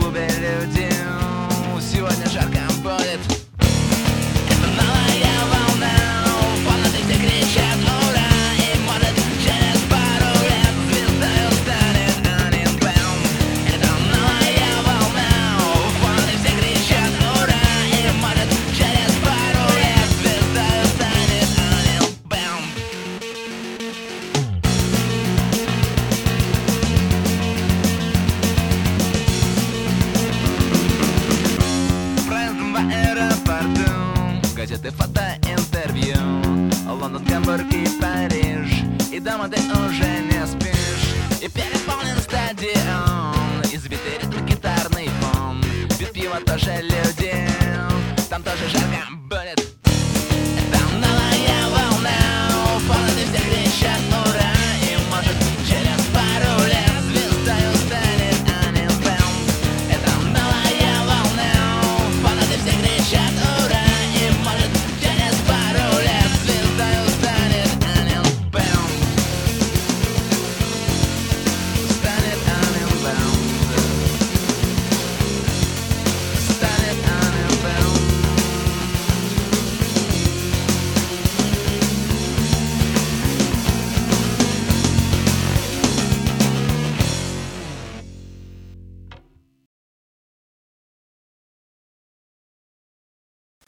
клубе люди. Сегодня жарко будет. Это новая волна, фанаты все кричат ура. И может через пару лет звездою станет Анин Бэм. Это новая волна, фанаты все кричат ура. И может через пару лет звездою станет Анин Бэм. Проездом по аэропорту, газеты, фото, интервью. Лондон, Гамбург и Париж. И дома ты уже не спишь. И переполнен стадион. Избитый ритм, гитарный фон. Пьют пиво тоже люди. Там тоже жарко